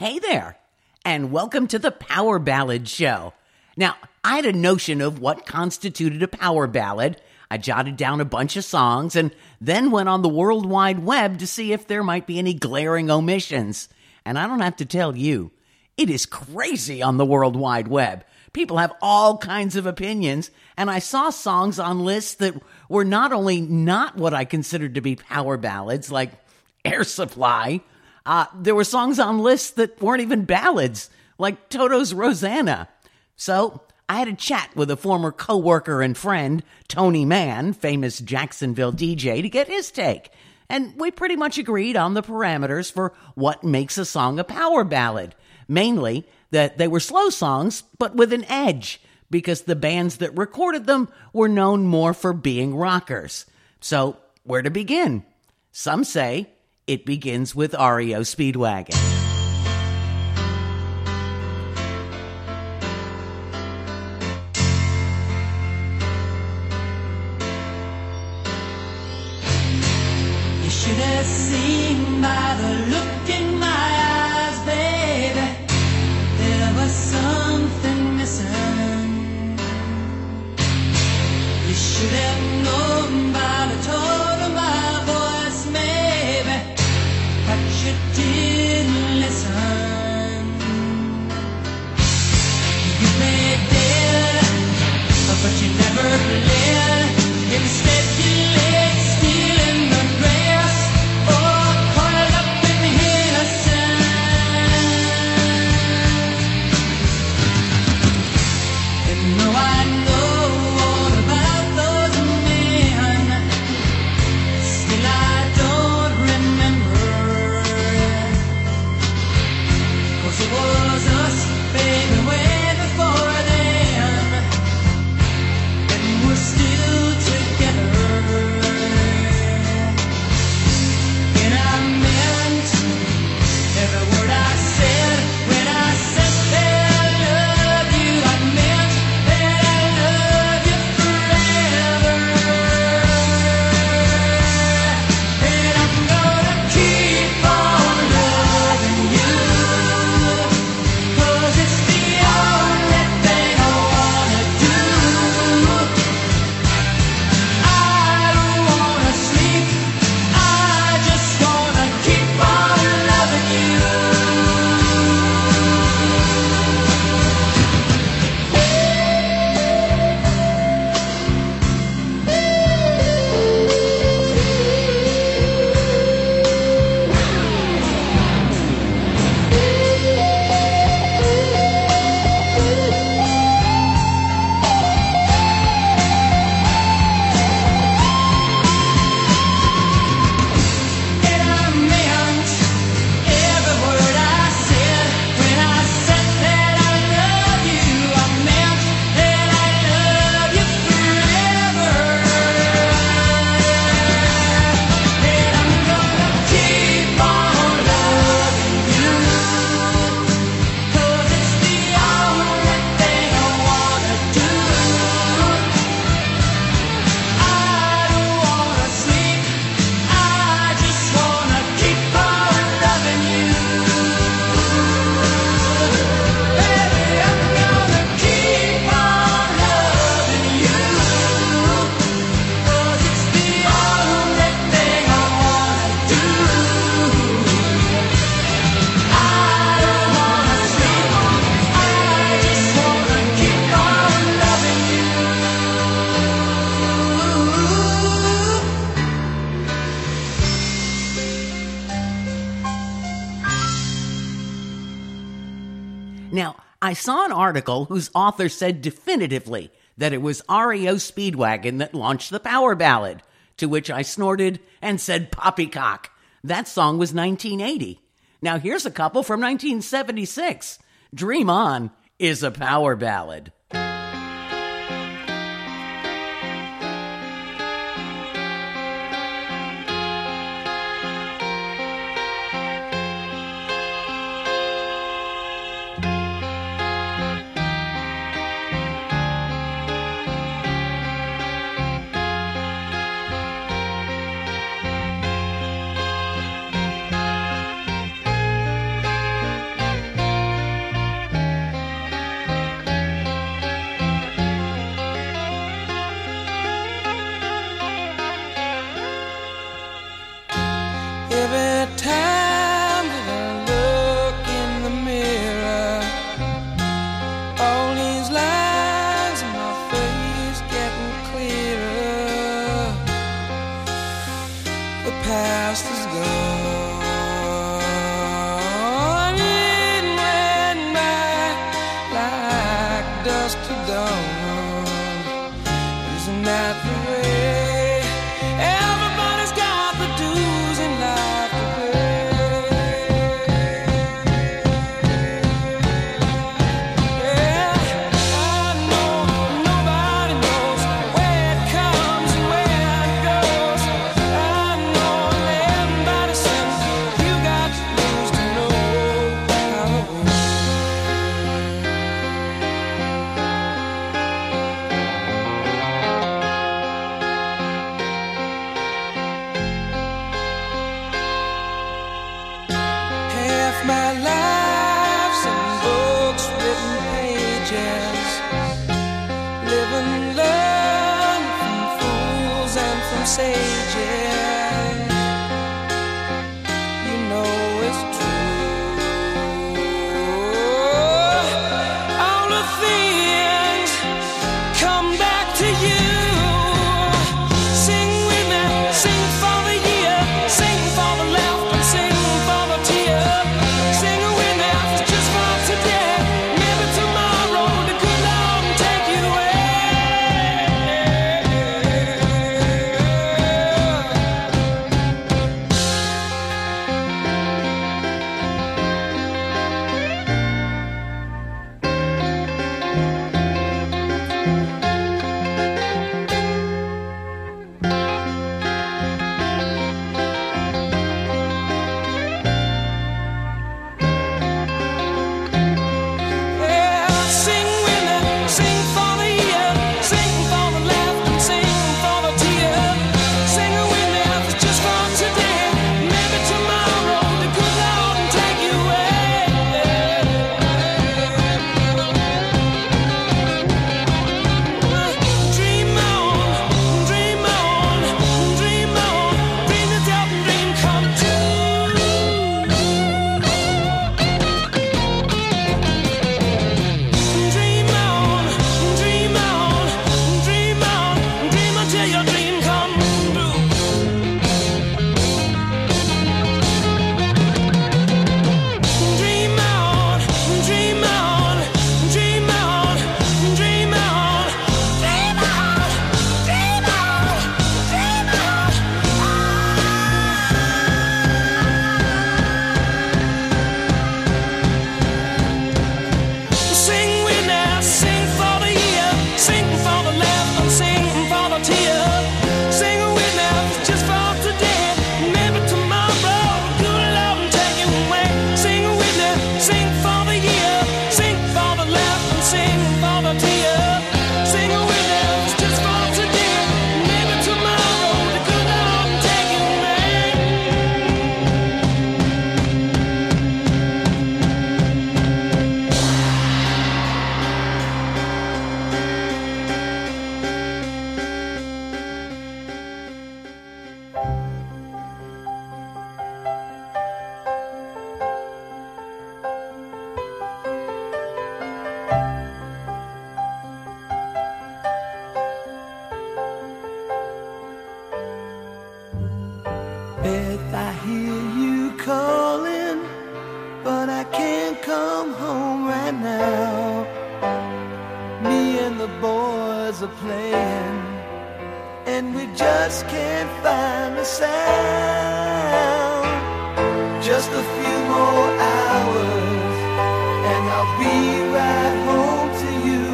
Hey there, and welcome to the Power Ballad Show. Now, I had a notion of what constituted a power ballad. I jotted down a bunch of songs and then went on the World Wide Web to see if there might be any glaring omissions. And I don't have to tell you, it is crazy on the World Wide Web. People have all kinds of opinions, and I saw songs on lists that were not only not what I considered to be power ballads, like Air Supply. There were songs on lists that weren't even ballads, like Toto's Rosanna. So I had a chat with a former coworker and friend, Tony Mann, famous Jacksonville DJ, to get his take. And we pretty much agreed on the parameters for what makes a song a power ballad. Mainly that they were slow songs, but with an edge, because the bands that recorded them were known more for being rockers. So where to begin? Some say it begins with REO Speedwagon. You should have seen by the look in my eyes, baby, there was something missing. You should have known by the tone of my voice, maybe, but you didn't listen. You played dead, but you never played. Instead you laid still in the grass, or coiled up in innocence. And though I know all about those men, still I don't remember. 'Cause it was us, baby, way before then, and we're still together. And I meant every word I said when I said that I love you. I meant that I love you forever. And I'm gonna keep on loving you, 'cause it's the only thing I wanna do. I don't wanna sleep, I just wanna keep on loving you. And I meant every word I said when I said that I love you. I meant that I love you forever. And I'm gonna keep on loving you, 'cause it's the only thing I wanna do. I don't wanna sleep, I just wanna keep on loving you. Baby, I'm gonna keep on loving you, 'cause it's the only thing I wanna do. I don't wanna sleep, I just wanna keep on loving you. Now, I saw an article whose author said definitively that it was REO Speedwagon that launched the power ballad, to which I snorted and said poppycock. That song was 1980. Now here's a couple from 1976. Dream On is a power ballad. my life's in books, written pages. Live and learn from fools and from sages. You know it's true. All the things come back to you. Sing with me, sing for the year, sing for the laughter, sing for the tear. Sing with me, just for today. Maybe tomorrow the good Lord will take you away. Yeah, sing with me, sing for the year, sing for the laughter, sing for the tear. Sing with me, just for today. Maybe tomorrow the good Lord will take you away. Dream on, dream on, dream on, dream the doubt and dream come true. Dream on, dream on, dream on, dream until your dream come true. Dream on, dream on, dream on, dream on, dream on, dream on, dream on. Sing with me, sing for the year, sing for the laughter, sing for the tear. Sing with me, just for today. Maybe tomorrow, good Lord will take you away. Sing with me, sing for the year, sing for the laughter, sing for the tear. Sing with me, just for today. Maybe tomorrow, the good Lord will take you away. Beth, I hear you calling, but I can't come home right now. Me and the boys are playing, and we just can't find a sound. Just a few more hours, and I'll be right home to you.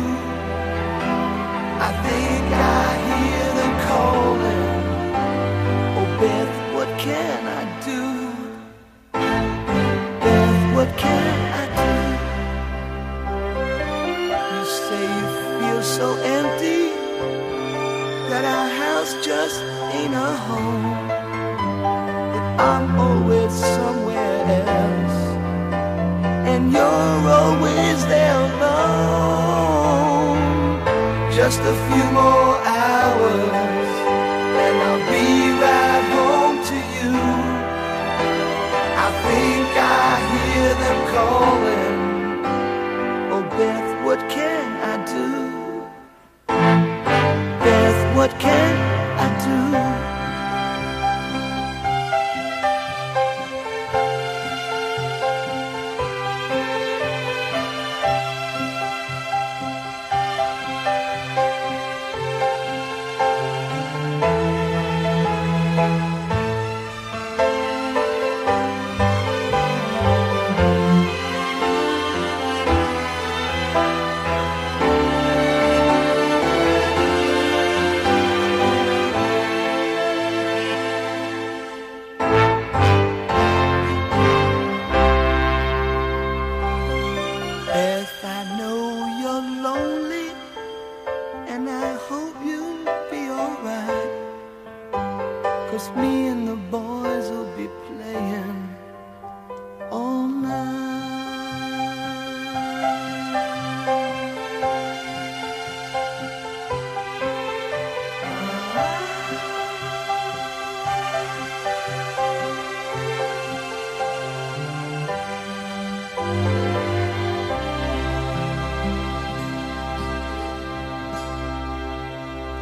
I think I hear them calling. Oh, Beth, what can I do? Beth, what can I do? You say you feel so empty, that our house just ain't a home. That I'm always somewhere else, and you're always there alone. Just a few more hours, and I'll be right home to you. I think I hear them calling. Oh, Beth, what can I do? Beth, what can I do?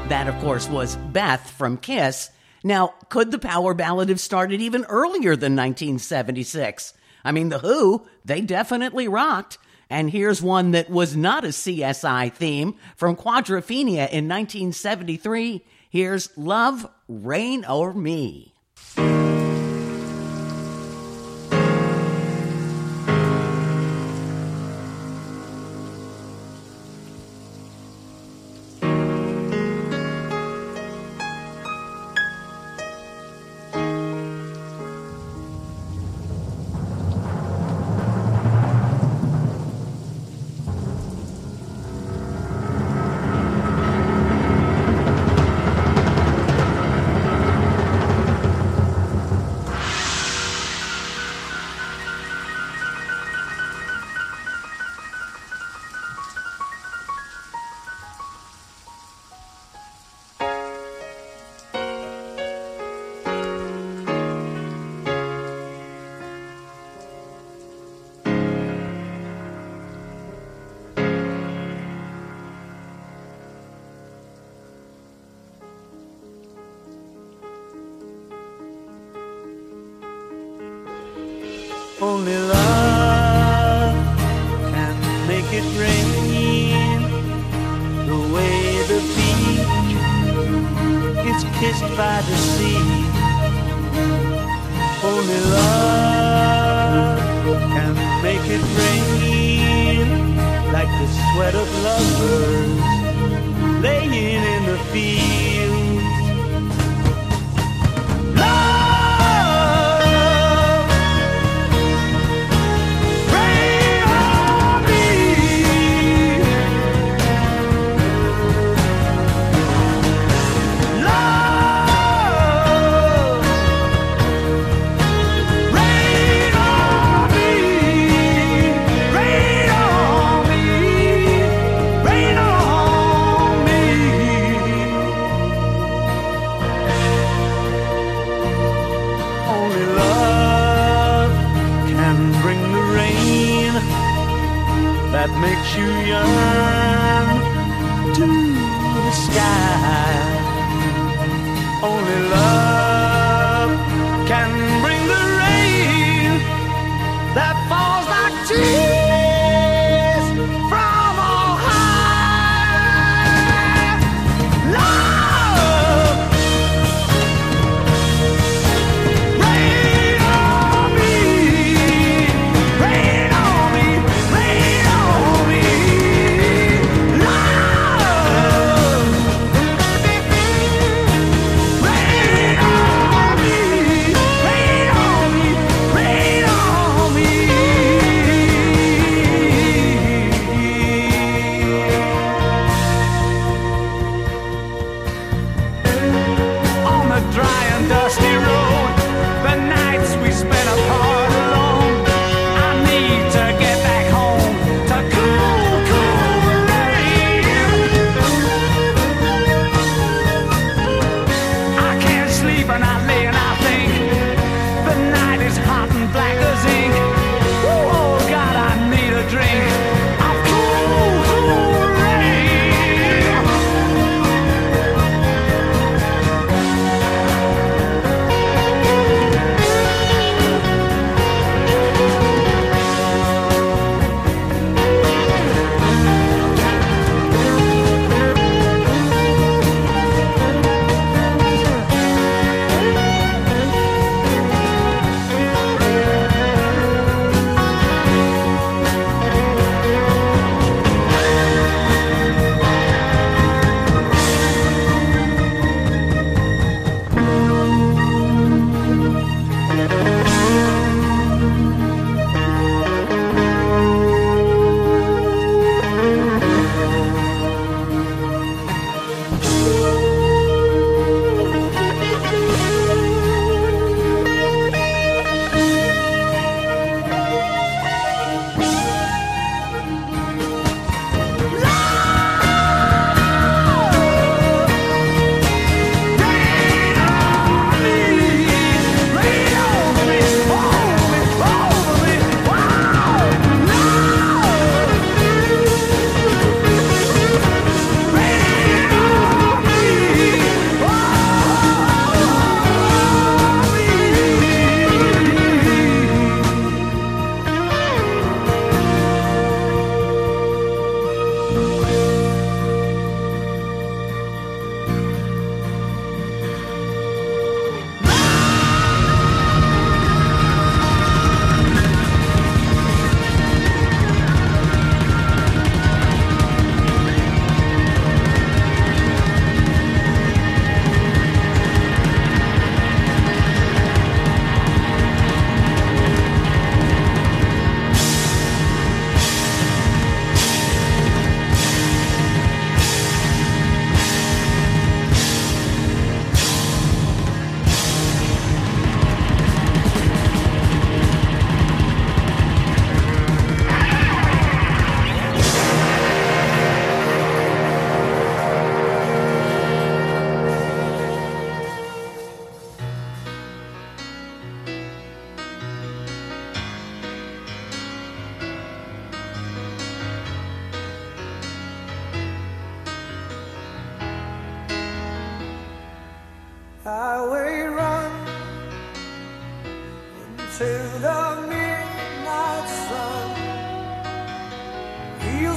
That, of course, was Beth from Kiss. Now, could the power ballad have started even earlier than 1976? I mean, The Who, they definitely rocked. And here's one that was not a CSI theme from Quadrophenia in 1973. Here's Love, Reign O'er Me. Only love can make it rain, the way the beach is kissed by the sea. Only love can make it rain, like the sweat of lovers laying in the fields. That makes you yearn to the sky. Only love can bring the rain that falls like tears from on high. Love, rain on me, rain on me, rain on me. Love, rain on me, rain on me, rain on me.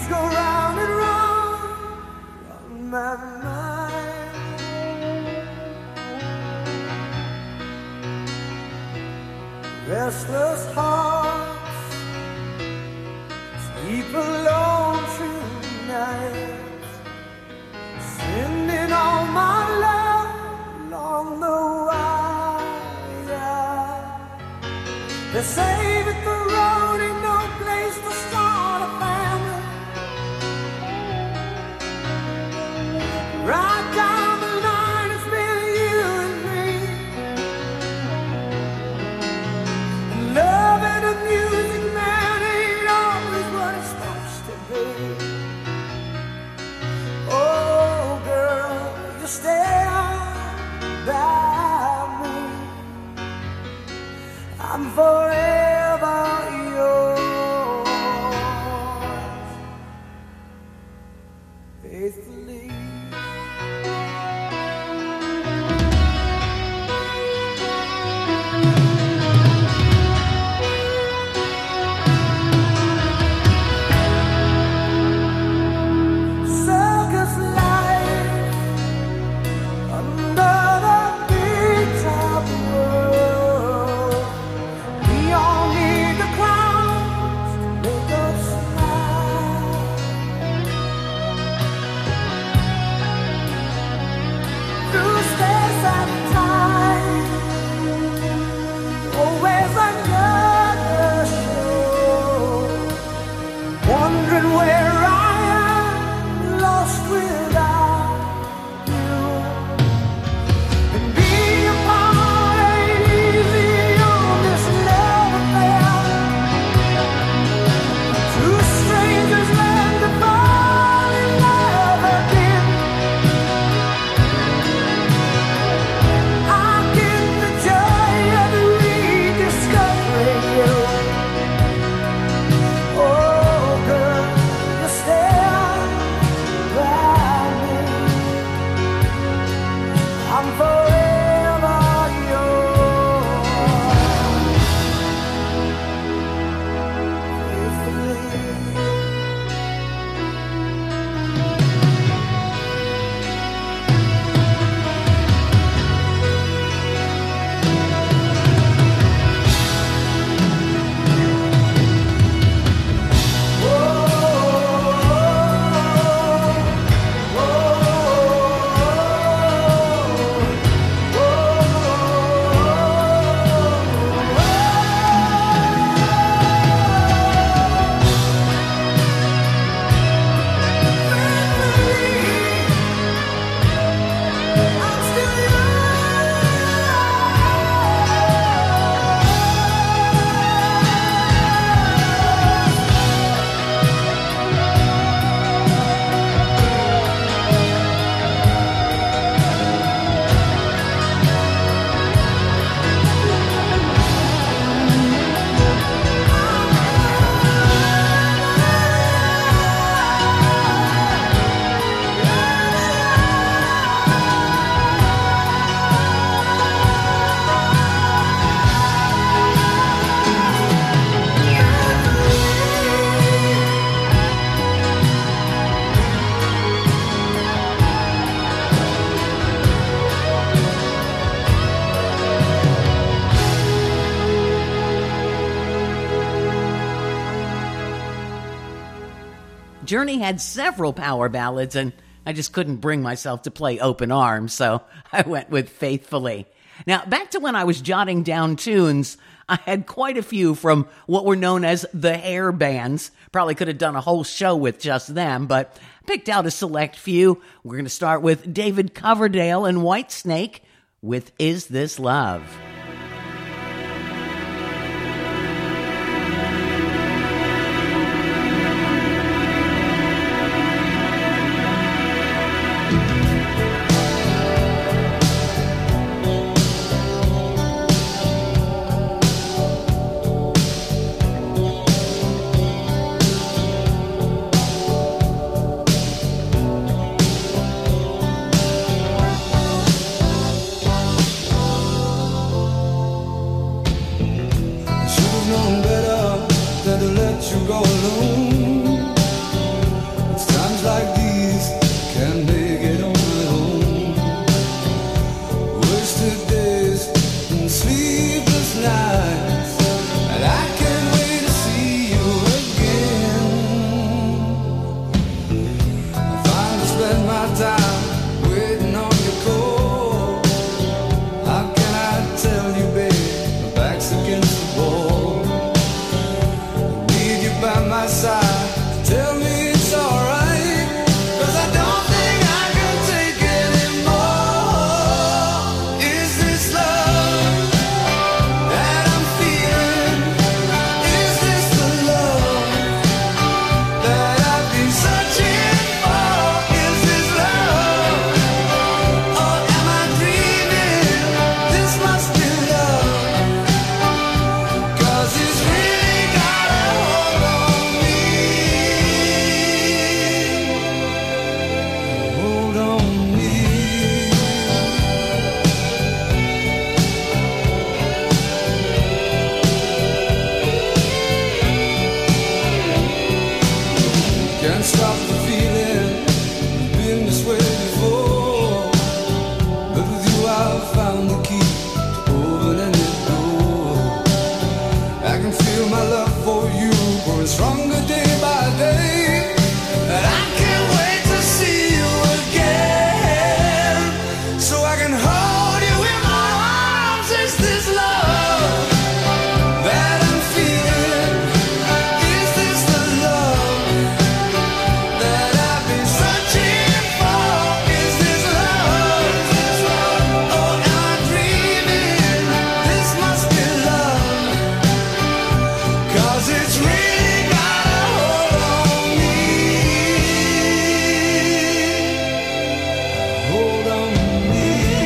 go round and round on my mind. Restless hearts sleep alone through nights, sending all my love along the wire. They say that the road ain't no place to start a family. Right down the line, it's been you and me. And love and the music, man, ain't always what it's supposed to be. Oh, girl, you stand by me. I'm forever yours, faithfully. Circus life under the big top world. We all need the clowns to make us smile. Through space and time, always another show. Wondering where I am, lost without you. And being apart ain't easy on this love affair. Two strangers learn to fall in love again. I get the joy of rediscovering you. Oh, girl, you stand by me. I'm forever yours, faithfully. I'm still Journey had several power ballads, and I just couldn't bring myself to play Open Arms, so I went with Faithfully. Now, back to when I was jotting down tunes, I had quite a few from what were known as the hair bands. Probably could have done a whole show with just them, but picked out a select few. We're going to start with David Coverdale and Whitesnake with Is This Love? stronger day by day. And I can't wait to see you again, so I can hold you in my arms. Is this love that I'm feeling? Is this the love that I've been searching for? Is this love? Or am I dreaming? This must be love, 'cause it's really got a hold on me. Hold on me.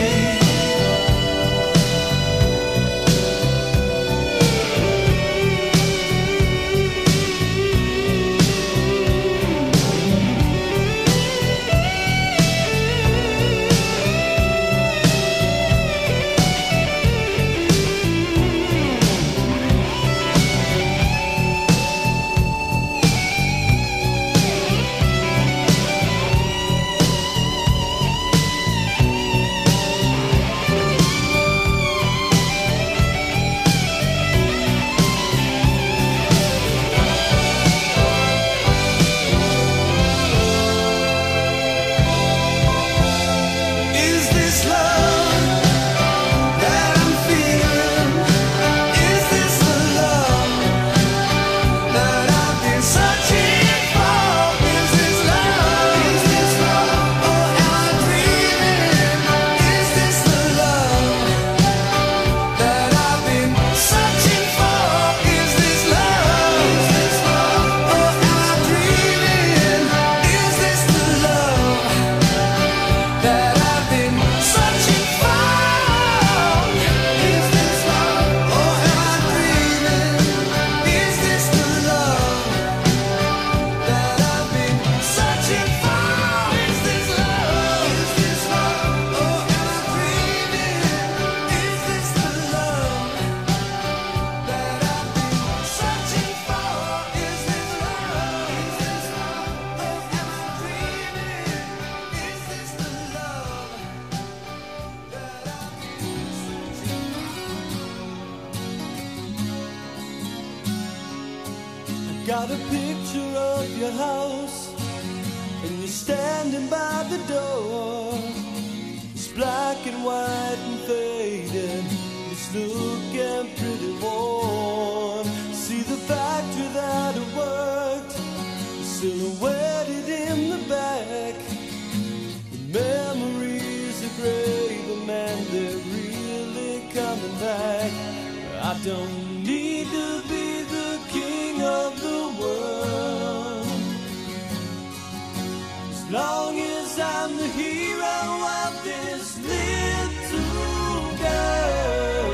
Is this love that I'm feeling? Is this the love that I've been searching for? Is this love? Or am I dreaming? Is this the love that I've been searching for? Is this love? Or am I dreaming? Is this the love that I've been searching for? Is this love? Or am I dreaming? Is this the love that I've been searching for? Is this love? Or am I dreaming? Is this the love that I've been searching for? Is this love? Or am I dreaming? Is this the love that I've been searching for? I got a picture of your house, and you're standing by the door. It's black and white and faded. It's looking pretty worn. See the factory that I worked, silhouetted in the back. The memories are gray, but man, they're really coming back. I don't need to be the king of the world, as long as I'm the hero of this little girl.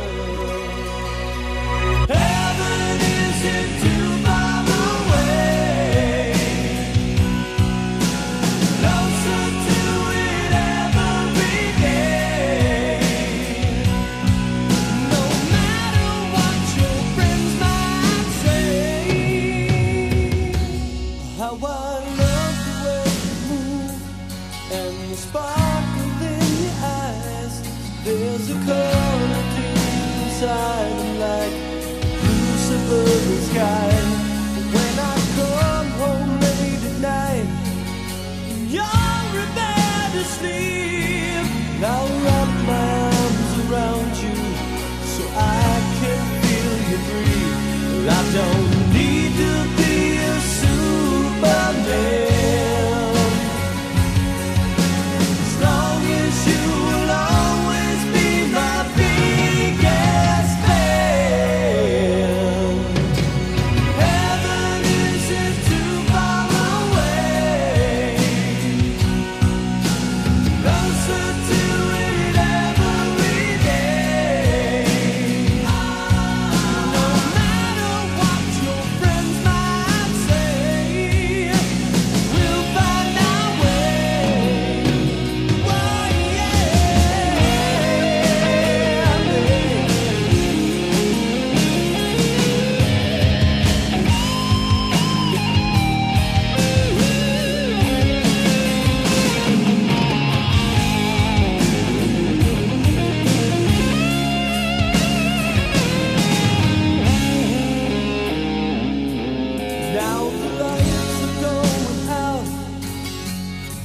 Heaven isn't too far away, closer to it every day. No matter what your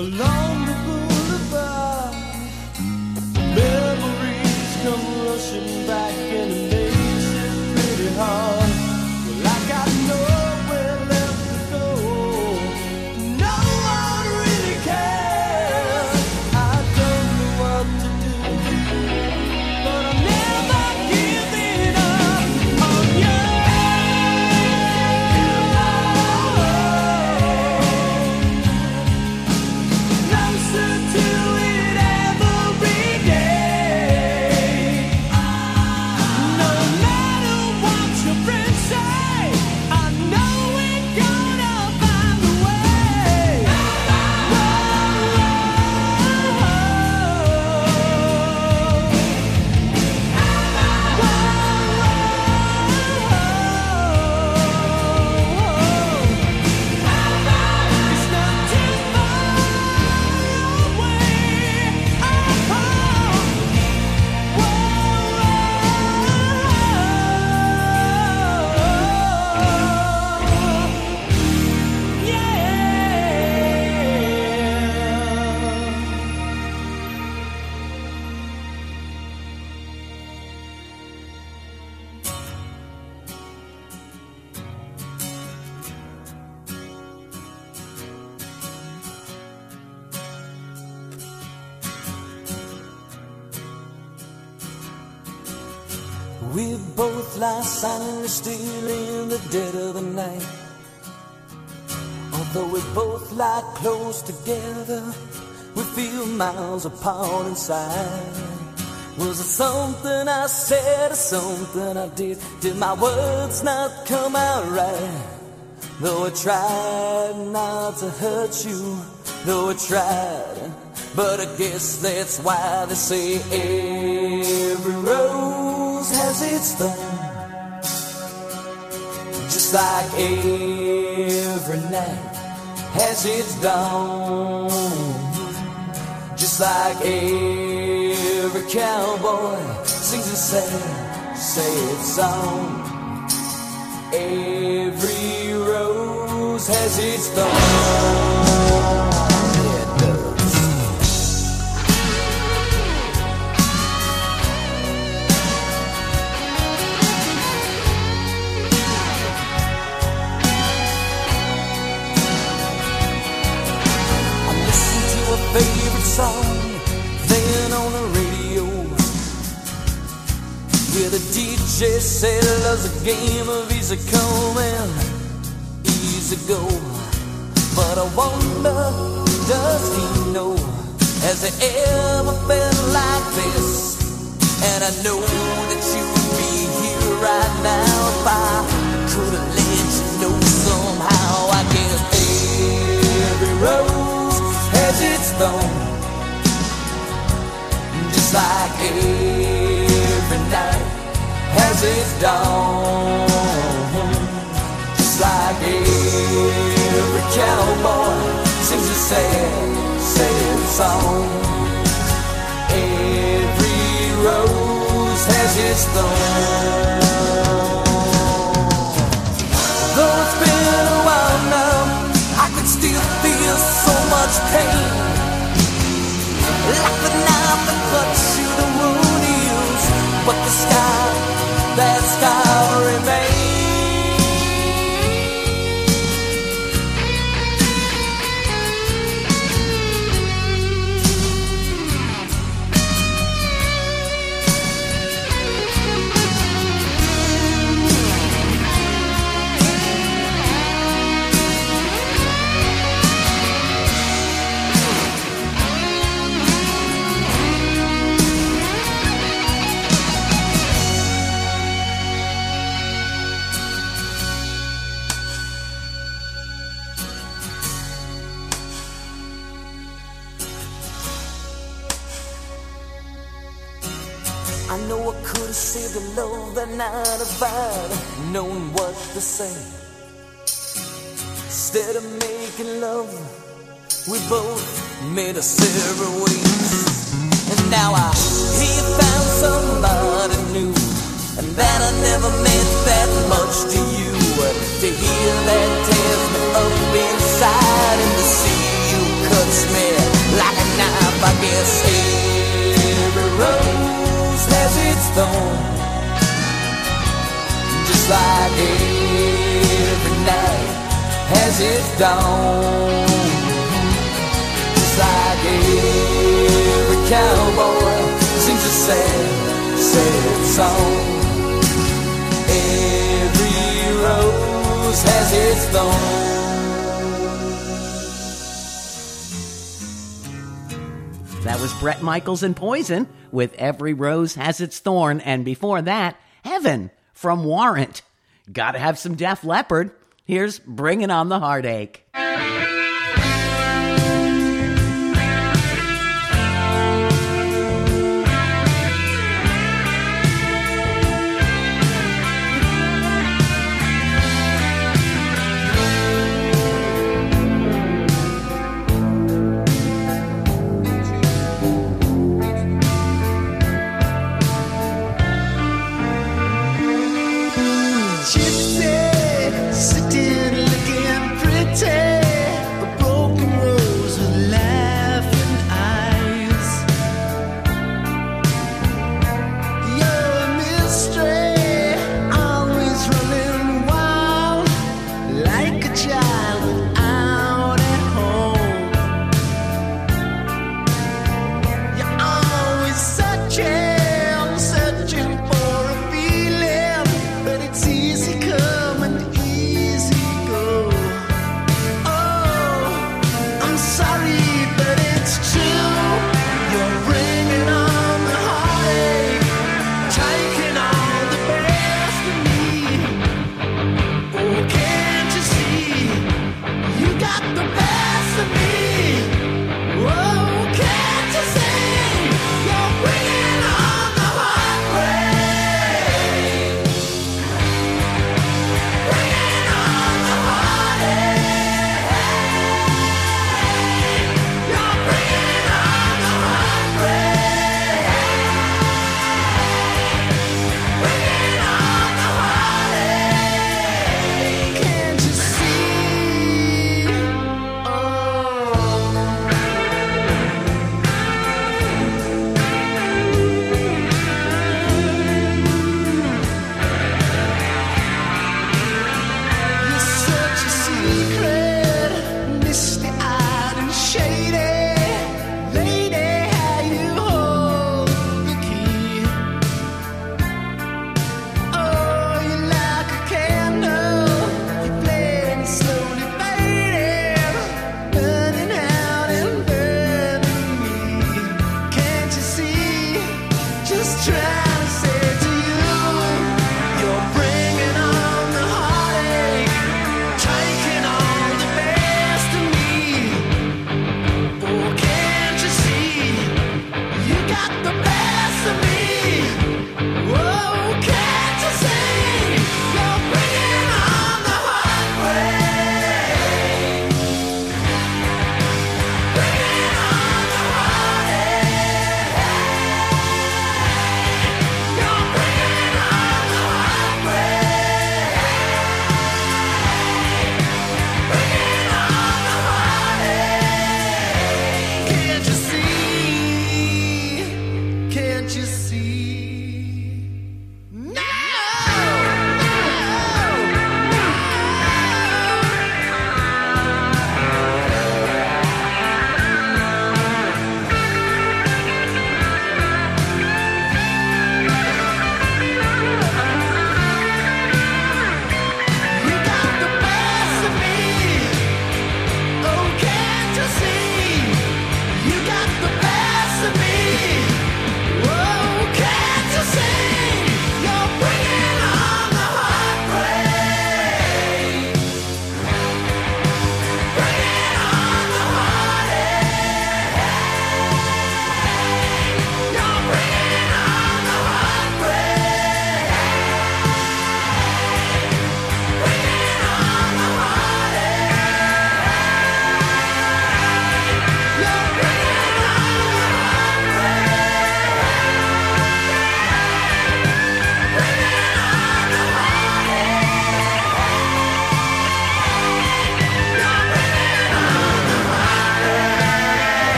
along the boulevard. Memories come rushing back and it makes it pretty hard. Well, I got nowhere left to go. No one really cares. I don't know what to do, but I'm never giving up on you. Closer to it every day. No matter what your friends say, I know we're gonna find a way. It's not too far we both lie silently still in the dead of the night. Although we both lie close together, we feel miles apart inside. Was it something I said or something I did? Did my words not come out right? Though I tried not to hurt you, though I tried, but I guess that's why they say every rose has its thorn. Just like every night has its dawn. Just like every cowboy sings a sad song. Every rose has its thorn. Yeah, it does. I'm listening to a favorite song, then on the radio, where the DJ said love's a game of easy come and easy go. But I wonder, does he know? Has he ever felt like this? And I know that you would be here right now if I could have let you know somehow. I guess every rose has its thorn. Just like every night has its dawn. Just like every cowboy sings a sad song. Every rose has its thorn. Though it's been a while now, I can still feel so much pain. Like the knife that cuts you, the wound heals, but the scar, that scar remains. I know I could have saved the love that night if I'd known what to say. Instead of making love, we both made us separate ways. And now I hear you found somebody new, and that I never meant that much to you. To hear that tears me up inside, and to see you cut cuts me like a knife. I guess every rose has its thorn, just like every night has its dawn, just like every cowboy sings a sad, sad song. Every rose has its thorn. That was Bret Michaels and Poison with Every Rose Has Its Thorn, and before that, Heaven from Warrant. Gotta have some Def Leppard. Here's Bringing on the Heartache. Gypsy, sitting looking pretty.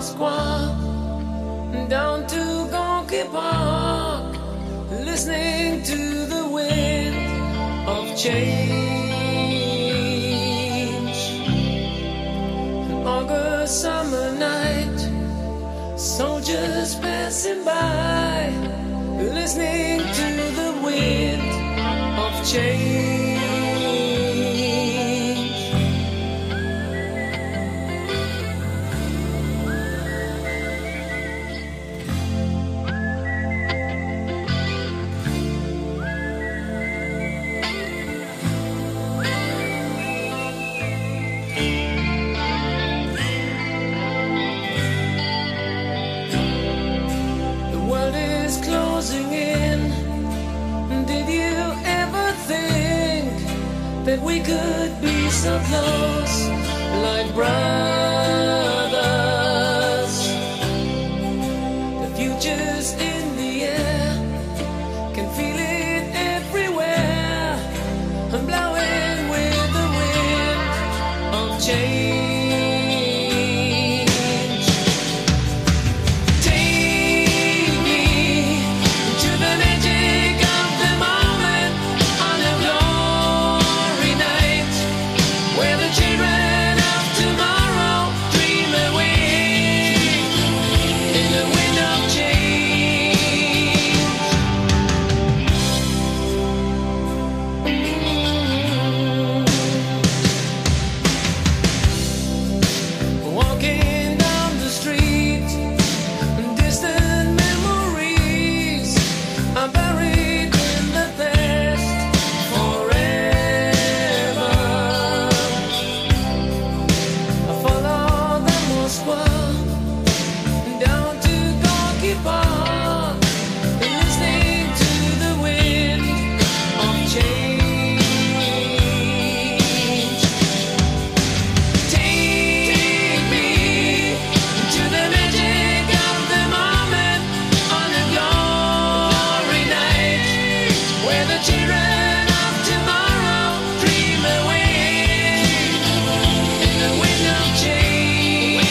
Moskva, down to Gonky Park, listening to the wind of change. An August summer night, soldiers passing by, listening to the wind of change. That we could be so close, like brothers. The future's in the air, can feel it everywhere. I'm blowing with the wind of change. Take me to the magic of the moment on a glory night, where the children of tomorrow dream away in the wind of change. Walking down the street, distant memories are buried in the past forever. I follow the Moskva down to Gonky Park, listening to the wind of change. Take me to the magic of the moment on a glory night, where the children of tomorrow dream away in the wind of change.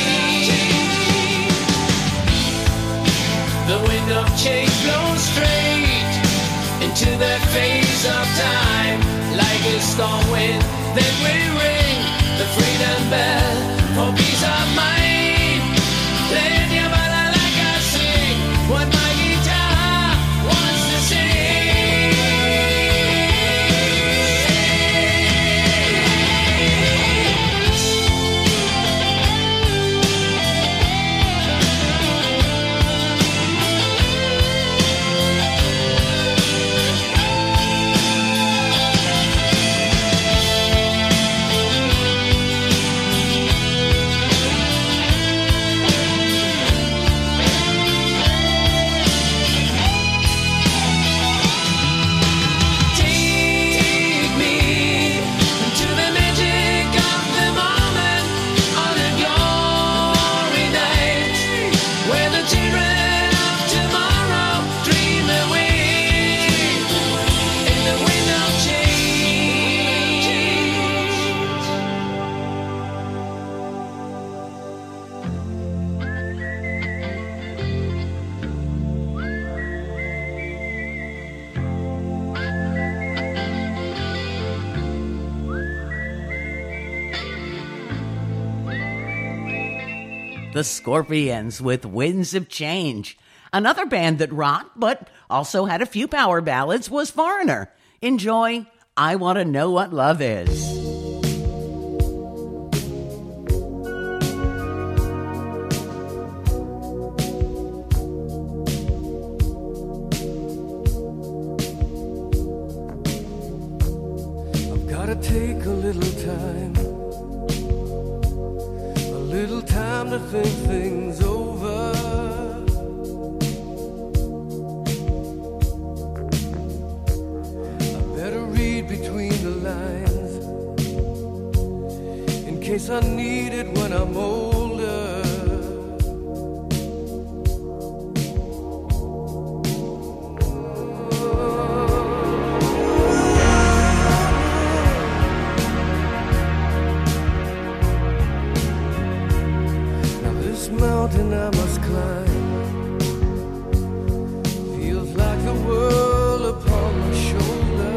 The wind of change blows straight into that phase of time, like a storm wind that will ring the freedom bell for peace of mind. Let your body like I sing what my guitar wants to Take me to the magic of the moment on a glory night, where the children of tomorrow dream away in the wind of change. The Scorpions with Winds of Change. Another band that rocked, but also had a few power ballads, was Foreigner. Enjoy I Want to Know What Love Is. I've gotta take a little time to think things over. I better read between the lines in case I need it when I'm older. Now this mountain mountain I must climb. Feels like the world upon my shoulder.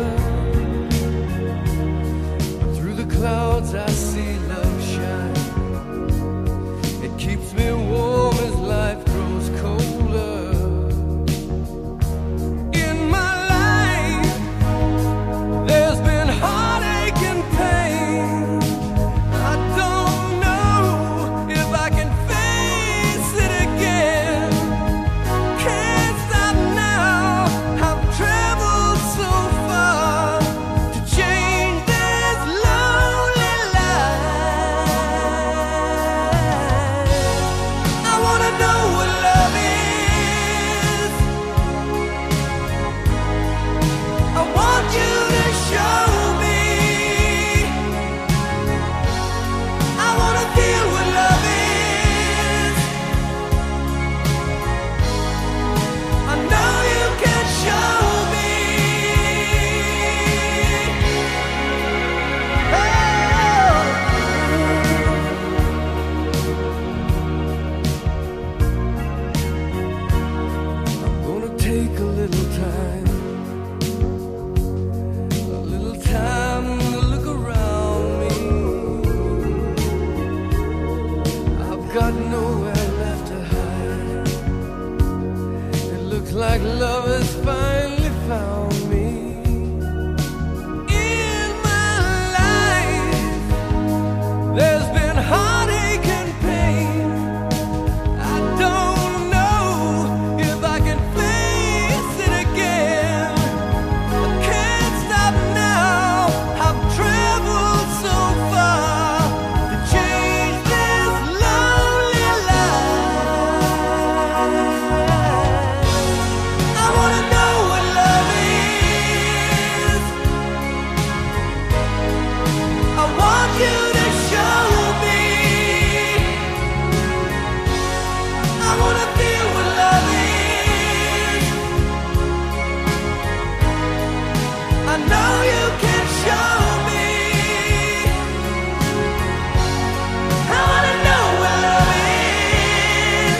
But through the clouds I see love shine. It keeps me warm as life grows colder. In my life, there's been heartache and pain. I don't know if I can face it again. Can't stop now. I've traveled so far to change this lonely life. I wanna know what love is. I want you to show me. I wanna feel what love is. I know you can show me. I'm gonna take a little time to look around me. I've got nowhere left to hide. It looks like love has finally found me. In my life, there's been heartache and pain. I don't know if I can face it again. I can't stop now. I've traveled so far to change this lonely life. I wanna know what love is. I want you to show me. I wanna feel what love is. I know you can show me. I wanna know what love is.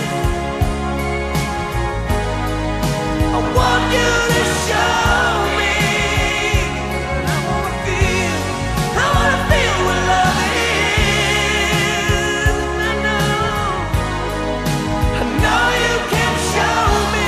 I want you to show me. I wanna feel what love is. I know you can show me.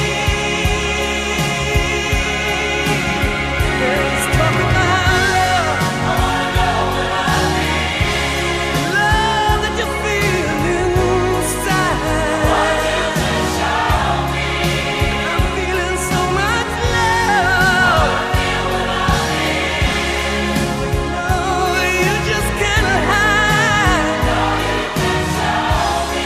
Let's talk about love. I wanna know what love is. Love that you feel inside. Want you to show me. I'm feeling so much love. I feel what love is. Oh, you just can't hide. No, you can show me.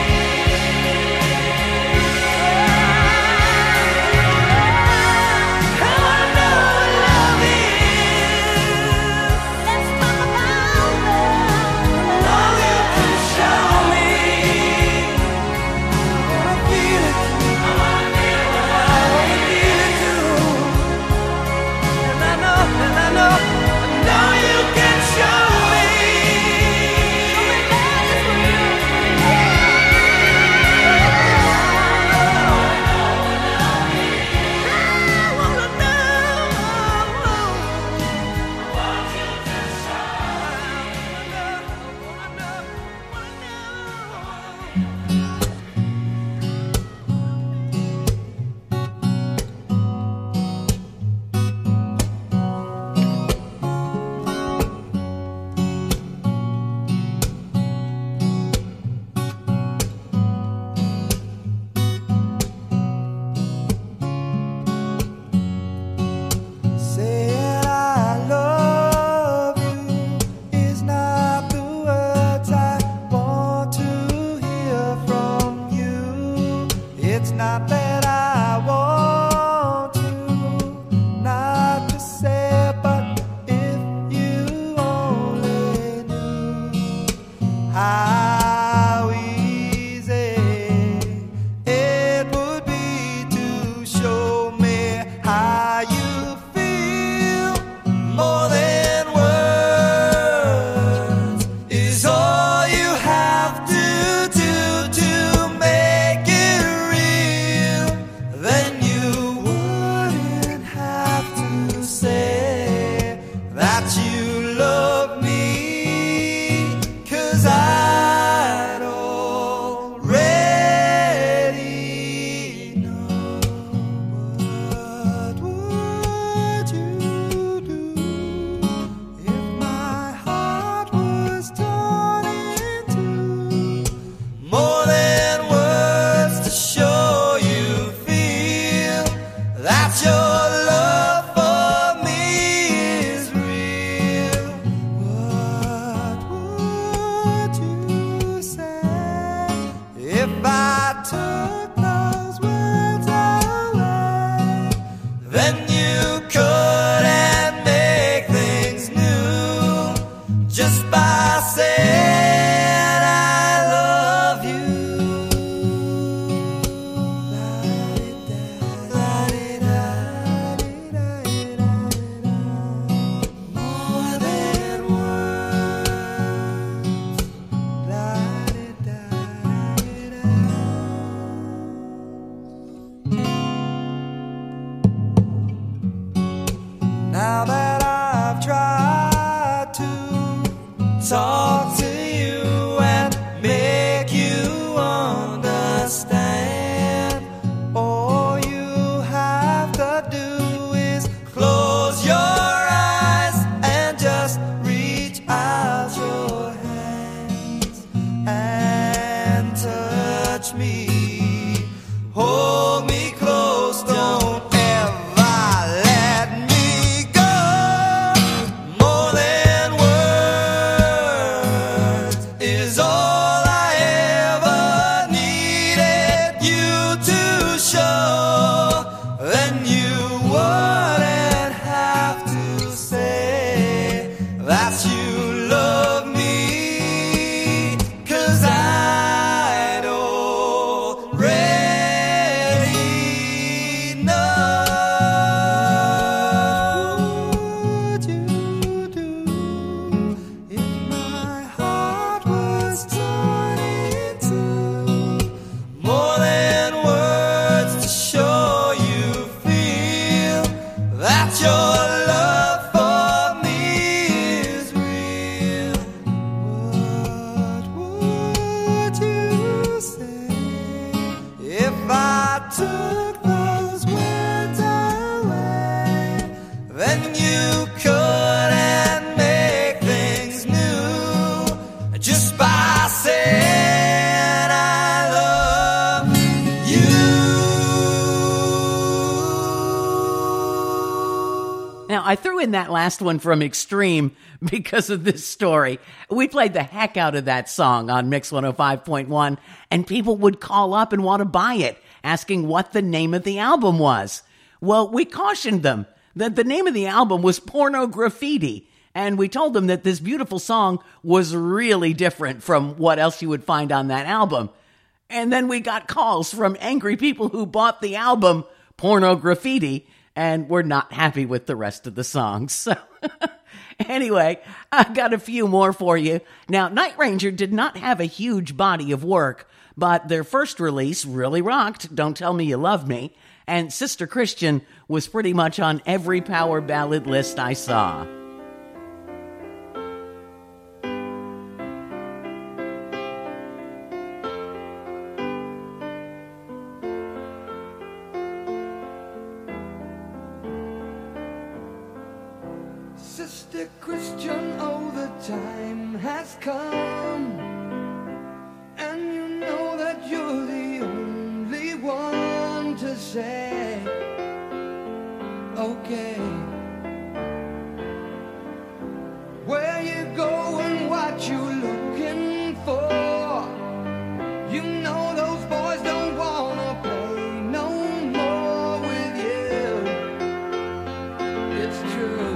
I wanna know what love is. Let's talk about love. Oh, you can show me. I wanna feel it. I wanna feel what love is. I wanna feel it too. And I know you can show me. Show me that it's real. I wanna Saying I love you is not the words I want to hear from you. It's not that I want you not to say, but if you only knew how easy it would be to show me how you feel more than words is all you have to do to just by saying I love you. More than now that I've tried to talk to you and make you understand, all you have to do is close your eyes and just reach out your hands and touch me. Hold me close, don't ever let me go. More than words is all I ever needed you to show. Then you wouldn't have to say that you love me, 'cause I'd already know. What would you do if my heart was torn in two? More than words to show you feel that your love for me is real. What would you say if I took those words away? Then you couldn't make things new just by saying I love you. Now, I threw in that last one from Extreme because of this story. We played the heck out of that song on Mix 105.1, and people would call up and want to buy it, asking what the name of the album was. Well, we cautioned them that the name of the album was Porno Graffiti, and we told them that this beautiful song was really different from what else you would find on that album. And then we got calls from angry people who bought the album Porno Graffiti and were not happy with the rest of the songs. So anyway, I got a few more for you. Now, Night Ranger did not have a huge body of work, but their first release really rocked, Don't Tell Me You Love Me, and Sister Christian was pretty much on every power ballad list I saw. Sister Christian, oh, the time has come, and you know that you're the only one to say, okay. Where you going, what you looking for? You know those boys don't wanna play no more with you. It's true.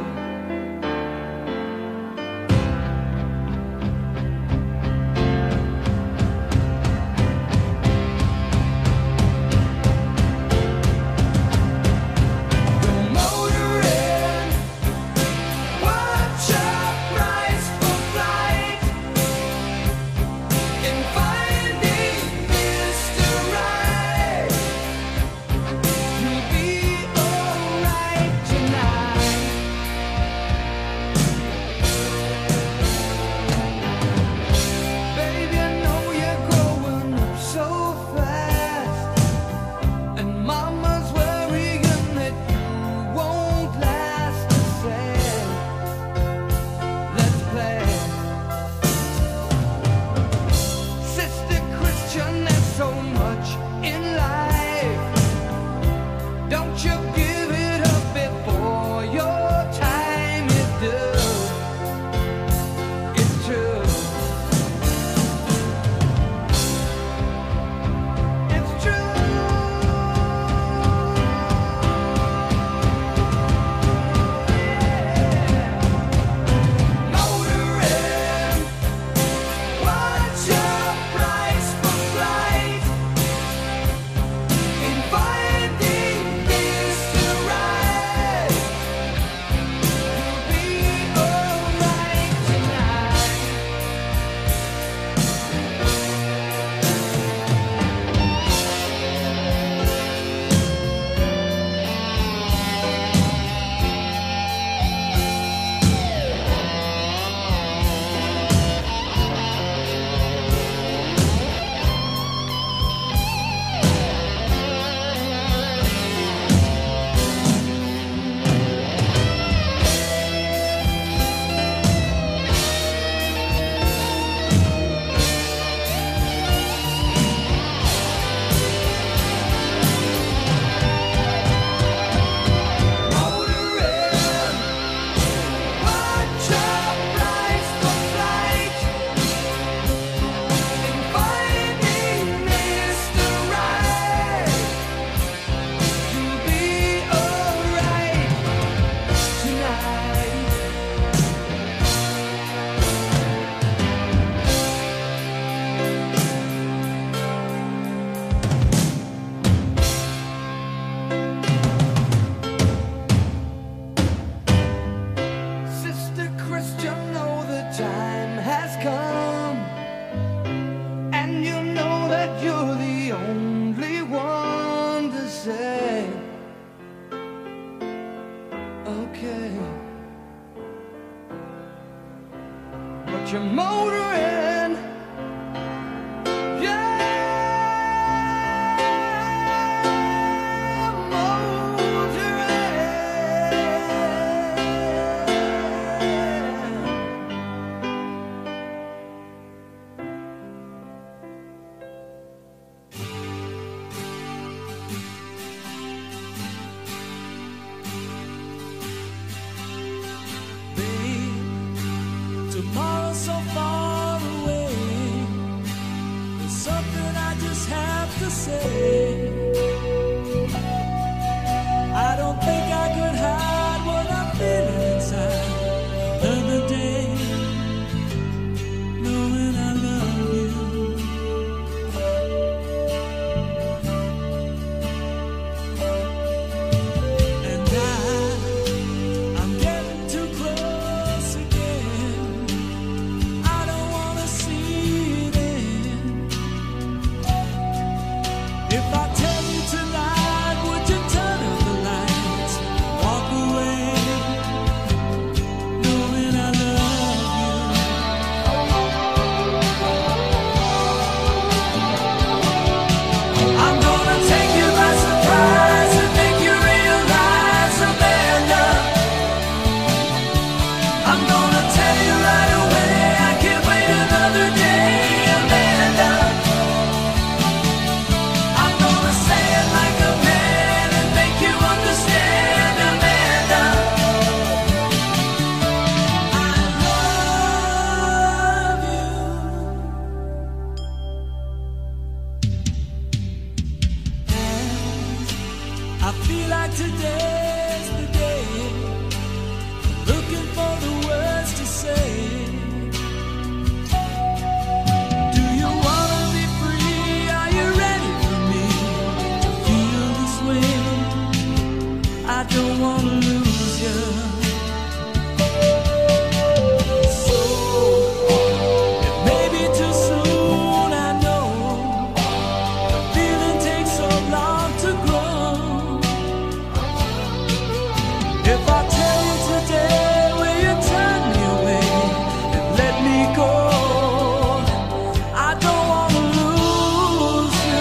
get you motoring. Yeah, tomorrow's so far away. There's something I just have to say. I don't think I could hide what I'm feeling inside. Another day, knowing I love you. And I'm getting too close again. I don't wanna see it end. If I tell you tonight, would you turn off the lights, walk away, knowing I love you? I'm gonna take you by surprise and make you realize, Amanda. I'm gonna tell you right away, I can't wait another day, Amanda. I'm gonna say it like a man and make you understand, Amanda. I love you. I feel like today's the day. Looking for the words to say. Do you wanna be free? Are you ready for me to feel this way? I don't wanna lose you. So it may be too soon, I know. The feeling takes so long to grow. If I tell you today, will you turn me away and let me go? I don't wanna lose you.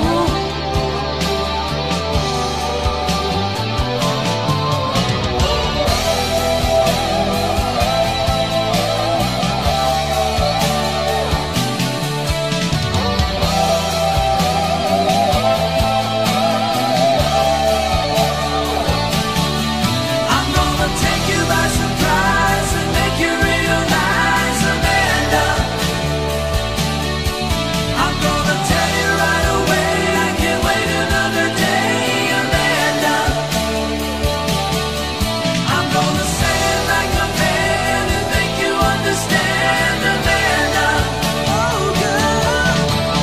I'm gonna take you by surprise and make you realize, Amanda. I'm gonna tell you right away, I can't wait another day, Amanda. I'm gonna say it like a man and make you understand, Amanda. Oh, girl.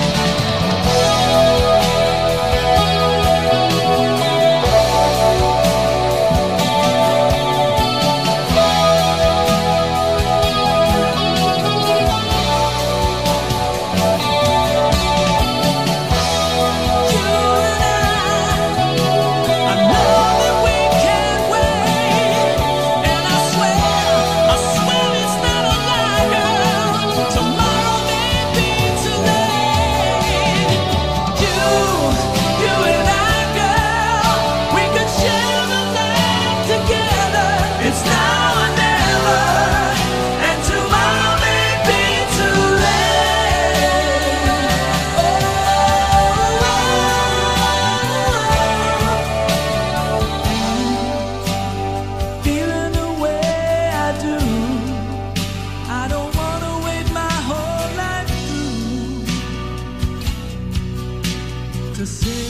I know that we can't wait, and I swear it's not a lie, girl. Tomorrow may be too late. You and I, girl, we could share the night together. It's now or never, and tomorrow may be too late. Feeling the way I do, I don't wanna wait my whole life through to say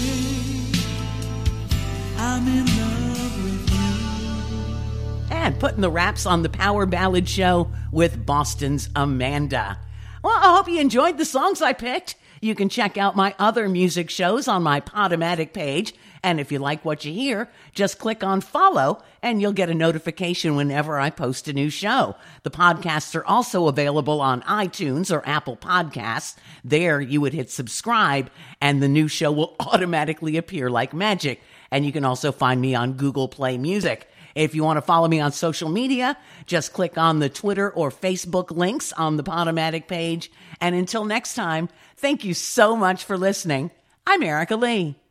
I'm in love with you. And putting the wraps on the Power Ballad Show with Boston's Amanda. Well, I hope you enjoyed the songs I picked. You can check out my other music shows on my Podomatic page. And if you like what you hear, just click on follow and you'll get a notification whenever I post a new show. The podcasts are also available on iTunes or Apple Podcasts. There you would hit subscribe and the new show will automatically appear like magic. And you can also find me on Google Play Music. If you want to follow me on social media, just click on the Twitter or Facebook links on the Podomatic page. And until next time, thank you so much for listening. I'm Erica Lee.